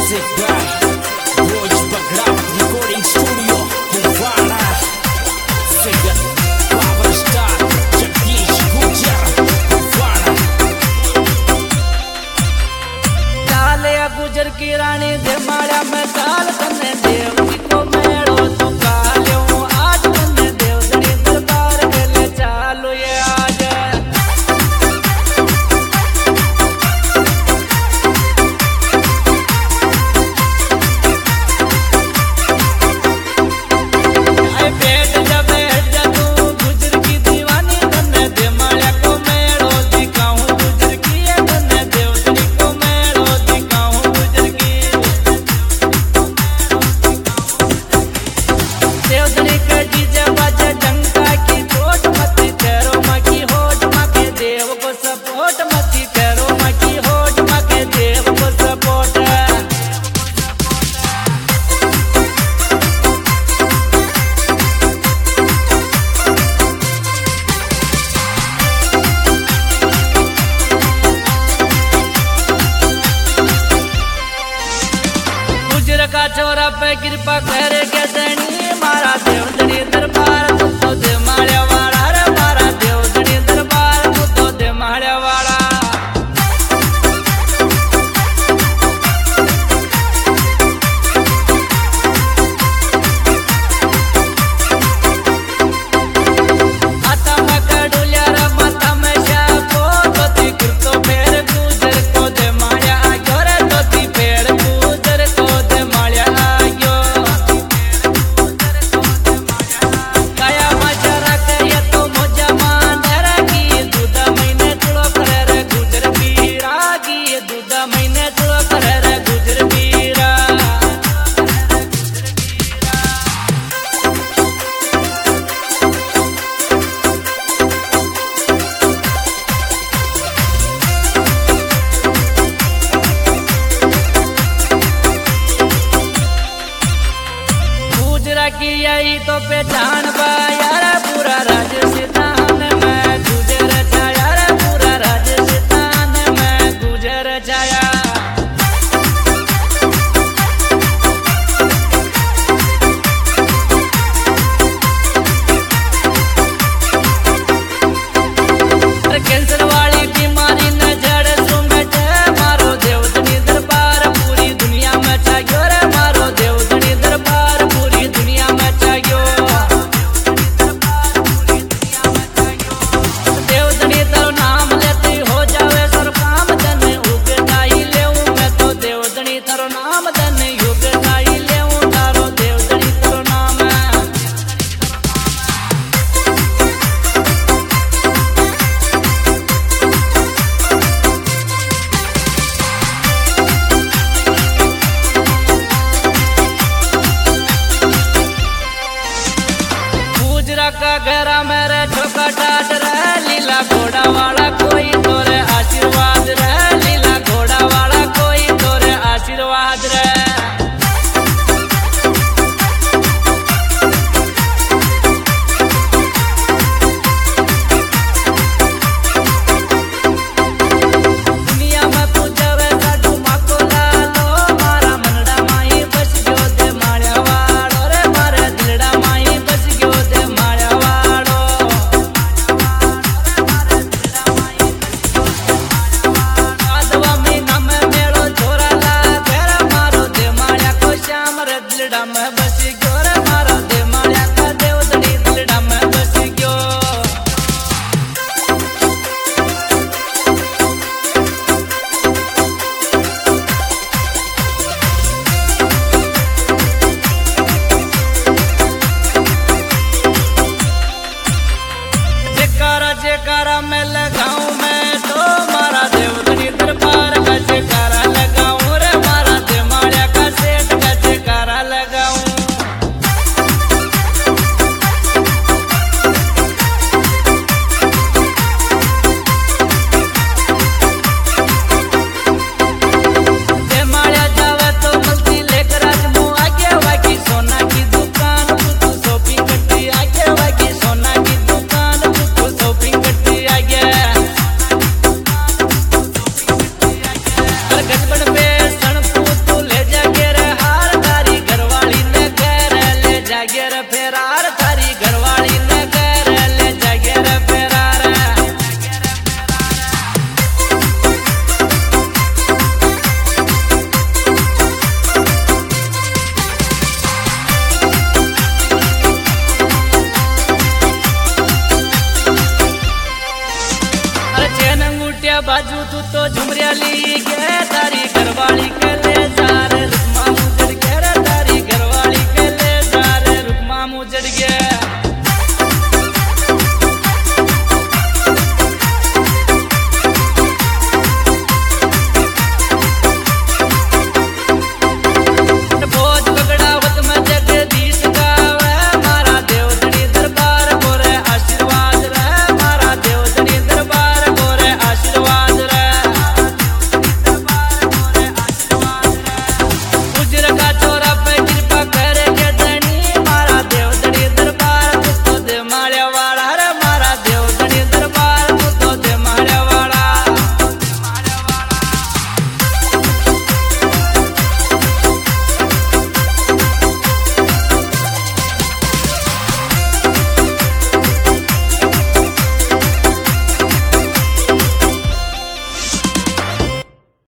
गुजर की रानी जमाड़ा में चाल तने देव जी को मेड़ो तू काल्यो आज तने देव जनी दरबार के ले चालो ये आज आई बैठ जा तू गुजर की दीवानी तने जमाड़ा को मेड़ो दिखाऊं गुजर की तने देव जनी को मेड़ो दिखाऊं गुजर की देवदनी के डीजे बाजे डंका की चोट मती तेरो माँ की होठ माँ के देव को सपोर्ट मती तेरो माँ की होठ माँ के देव को सपोर्ट गुजर का छोरा पे कृपा करे के दनी मारा देवदनी दरबार तू तो दे माळ्या वाला रे मारा देवदनी दरबार तू तो दे माळ्या वाला आता मैं कडुल्या रे माता में शापो तो ती कृतो फेर गुजर को दे माळ्या आग्यो रे तो ती फेर गुजर को दे माळ्या आग्यो काया मजरा के ये तो मोजा मांडरा की दूध महीने तुलो करे रे गुजर पीरा की दूध महीने तुलो करे रे गुजर पीरा गुजरा की यही तो पहचान बा यार पूरा राजस्थान में गुजर छाया रे पूरा राजस्थान में गुजर छाया कैंसर वाली बीमारी न जड़ सुमट मारो देवदनी दरबार पूरी दुनिया में छायो रे मारो देवदनी दरबार पूरी दुनिया में छायो दी गे तारी घरवाली के